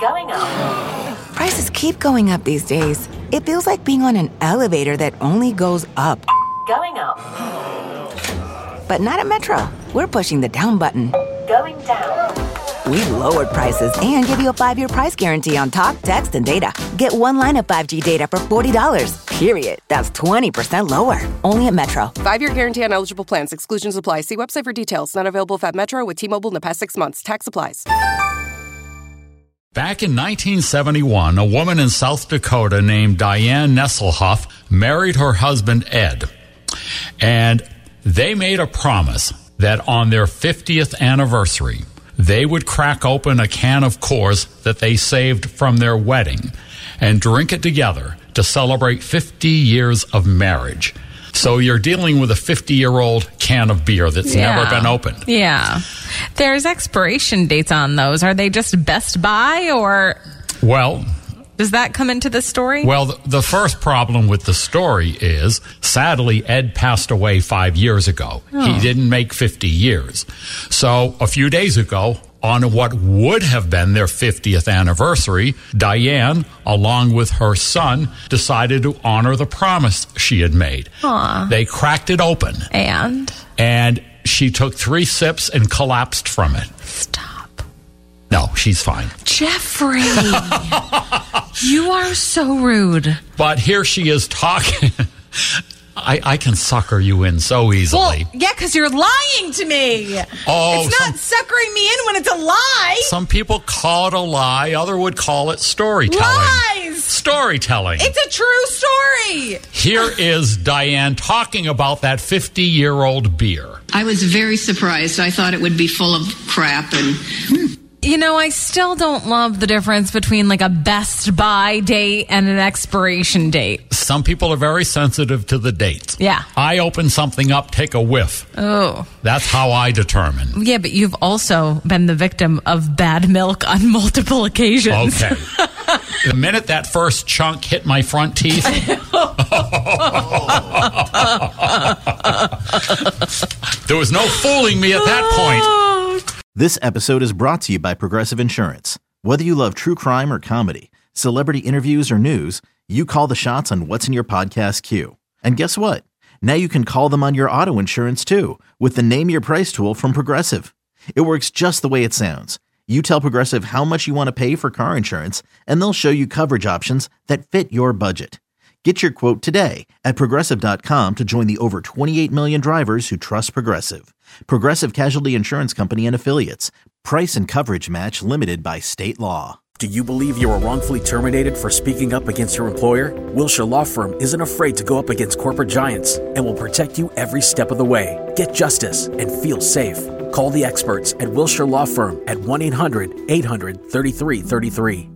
Going up. Prices keep going up these days. It feels like being on an elevator that only goes up. Going up. But not at Metro. We're pushing the down button. Going down. We've lowered prices and give you a 5-year price guarantee on talk, text, and data. Get one line of 5G data for $40, period. That's 20% lower. Only at Metro. 5-year guarantee on eligible plans. Exclusions apply. See website for details. Not available at Metro with T-Mobile in the past 6 months. Tax applies. Back in 1971, a woman in South Dakota named Diane Nesselhoff married her husband, Ed. And they made a promise that on their 50th anniversary, they would crack open a can of Coors that they saved from their wedding and drink it together to celebrate 50 years of marriage. So you're dealing with a 50-year-old can of beer that's never been opened. Yeah. There's expiration dates on those. Are they just Best By or... Well... Does that come into the story? Well, the first problem with the story is, sadly, Ed passed away 5 years ago. He didn't make 50 years. So a few days ago, on what would have been their 50th anniversary, Diane, along with her son, decided to honor the promise she had made. Aww. They cracked it open. And she took 3 sips and collapsed from it. Stop. No, she's fine. Jeffrey, you are so rude. But here she is talking. I can sucker you in so easily. Well, yeah, because you're lying to me. Oh, it's not suckering me in when it's a lie. Some people call it a lie. Other would call it storytelling. Lies. Storytelling. It's a true story. Here is Diane talking about that 50-year-old beer. I was very surprised. I thought it would be full of crap and... You know, I still don't love the difference between like a Best By date and an expiration date. Some people are very sensitive to the dates. Yeah. I open something up, take a whiff. Oh. That's how I determine. Yeah, but you've also been the victim of bad milk on multiple occasions. Okay. The minute that first chunk hit my front teeth. There was no fooling me at that point. This episode is brought to you by Progressive Insurance. Whether you love true crime or comedy, celebrity interviews or news, you call the shots on what's in your podcast queue. And guess what? Now you can call them on your auto insurance too with the Name Your Price tool from Progressive. It works just the way it sounds. You tell Progressive how much you want to pay for car insurance, and they'll show you coverage options that fit your budget. Get your quote today at Progressive.com to join the over 28 million drivers who trust Progressive. Progressive Casualty Insurance Company and Affiliates. Price and coverage match limited by state law. Do you believe you were wrongfully terminated for speaking up against your employer? Wilshire Law Firm isn't afraid to go up against corporate giants and will protect you every step of the way. Get justice and feel safe. Call the experts at Wilshire Law Firm at 1-800-800-3333.